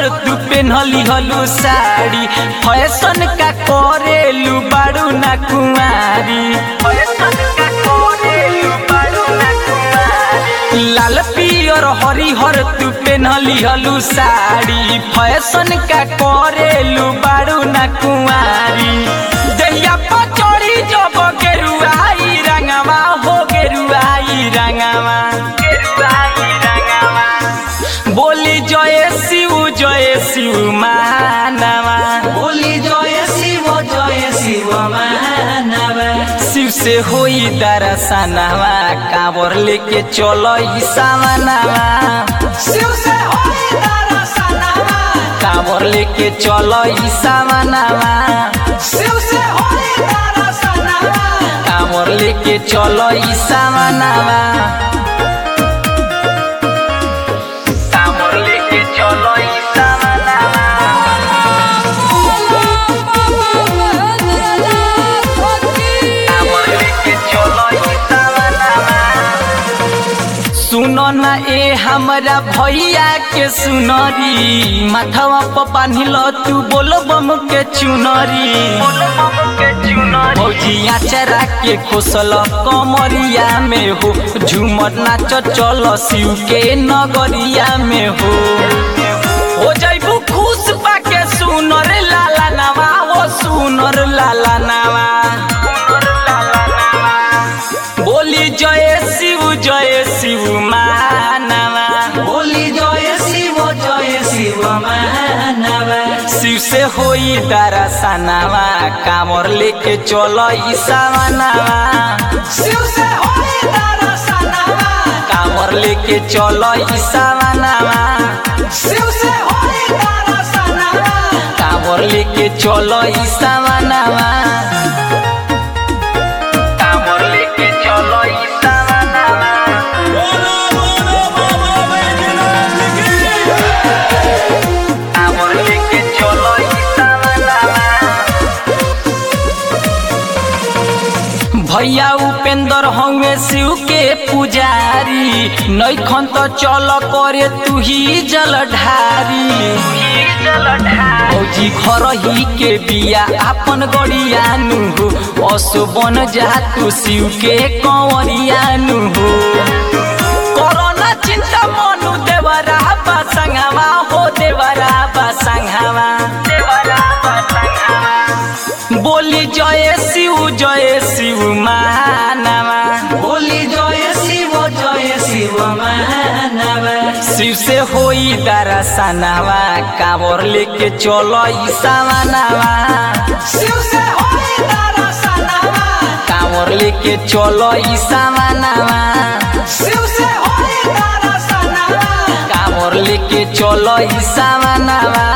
तू पेन्हली हलू साड़ी फैशन का करेलू बारू ना कुमारी लाल पियर हरिहर तू पेन्हली हलू साड़ी फैशन का करेलू बारू ना कुमारी दहिया पचड़ी जब गेरुआई रंगवा हो गेरुआई रंगवा बोली जय शिव मानवा बोली जय शिव मानवा शिव से होई दर्शनवा कांवर लेके चलो ईसावनवा शिव से होई दर्शनवा कांवर लेके चलो ईसावनवा शिव से होई दर्शनवा कांवर लेके चलो ईसावनवा कांवर लेके चलो ईसावनवा सुनो ना ए हमरा भैया के सुनरी माथवा पर बांधिल तू बोलो बम के चुनरी भौजिया चरा के खोसल कमरिया में हो झूमर नाच चल शिव के नगरिया में हो जाइबू खुश पाके सुनर लाला नवा हो सुनर लाला नवा बोली जय शिव मानवा बोली जय शिव मानवा शिव से होई दर्शनवा कांवर लेके चलो ईसावनवा शिव से होई दर्शनवा कांवर लेके चलो ईसावनवा शिव से होई दर्शनवा कांवर लेके चलो ईसावनवा कांवर लेके चलो ईसावनवा कांवर लेके चलो ईसावनवा भैया उपेंद्र हमें शिव के पुजारी नैखन तो चल करे तू ही जलधारी भौजी घर ही के बिया अपन गड़िया नु हो असो बन जा तू शिव के कंवरिया नु हो कोरोना चिंता मनु देवरा बसंगवा हो देवरा बसंगवा बोली जय शिव मानवा बोली जय शिव मानवा शिव से होई दर्शनवा कांवर लेके चलो ईसावनवा शिव से होई दर्शनवा कांवर लेके चलो ईसावनवा शिव से होई दर्शनवा कांवर लेके चलो ईसावनवा